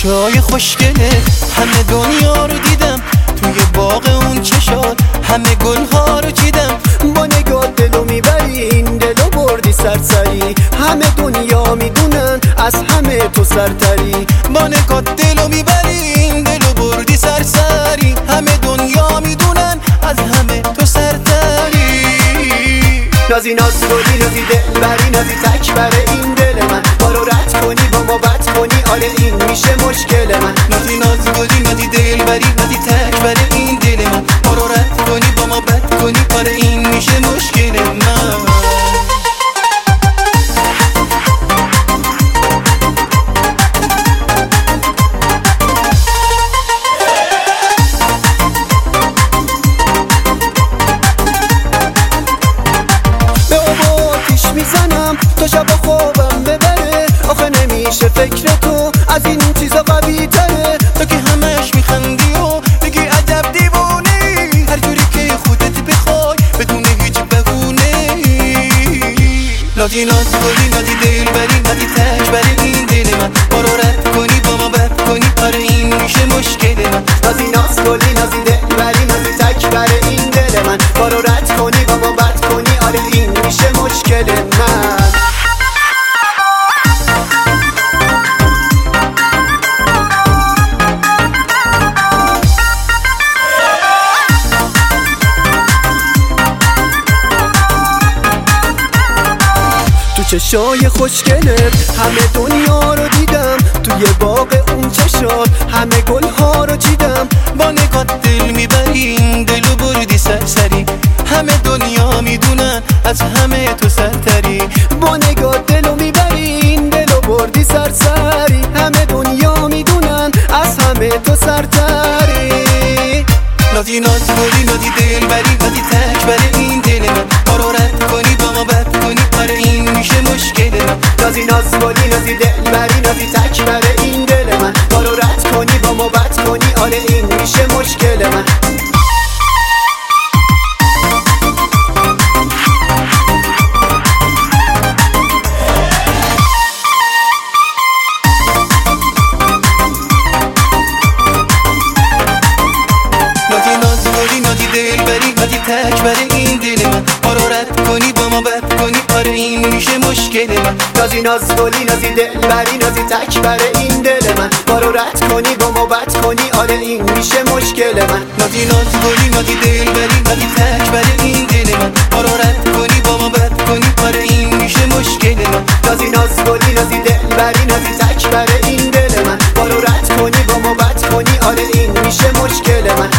چشای خوشگله همه دنیا رو دیدم، توی باغ اون چشات همه گلها رو چیدم. با نگاه دلو میبری، این دلو بردی سرسری، همه دنیا میدونن از همه تو سرتری. با نگاه دلو میبری، این دلو بردی سرسری، همه دنیا میدونن از همه تو سرتری. نازی ناز گلی نازی دل بری، نازی تک بره این دل من، ما رو رد کنی با ما بد کنی، آره این میشه مشکل من. نازی ناز گلی نازی دل بری، نازی تک بره این دل من، ما رو رد کنی با ما بد کنی، آره این میشه مشکل من. میزنم تا شب خوابم ببره، آخه نمیشه فکر تو از این چیزا قوی تره. تو که همش میخندی و بگی عجب دیوونی، هر جوری که خودت بخوای بدون هیچ بهونه. نازی ناز گلی نازی دل بری، نازی تک بری این دل من، ما رو رد کنی با ما بد کنی، آره این میشه مشکل من. نازی ناز گلی نازی دل بری، نازی تک بره این دل من، ما رو رد کنی با ما بد کنی، آره این میشه مشکل من. چشای خوشگلت همه دنیا رو دیدم، توی باغ اون چشات همه گلها رو چیدم. با نگاه دل میبری، این دلو بردی سرسری، همه دنیا میدونن از همه تو سرتری. با نگاه دلو میبری، این دلو بردی سرسری، همه دنیا میدونن از همه تو سرتری. نازی ناز گلی نازی دل بری، نازی تک بره این دل من، ما رو رد کنی با ما بد کنی، آره این میشه مشکل من. نازی ناز گلی نازی دل بری، نازی تک بره این دل من، ما رو رد کنی با ما بد کنی، آره این میشه مشکل من. دل بری نازی تک بره این دل من، ما رو رد کنی با ما بد کنی، آره این میشه مشکل من. نازی ناز گلی نازی دل بری، نازی تک بره این دل من، ما رو رد کنی با ما بد کنی، آره این میشه مشکل من. نازی ناز گلی نازی دل بری، نازی تک بره این دل من، ما رو رد کنی با ما بد کنی، آره این میشه مشکل من. نازی ناز گلی نازی دل بری، نازی تک بره این دل من، ما رو رد کنی با ما بد کنی، آره این میشه مشکل من.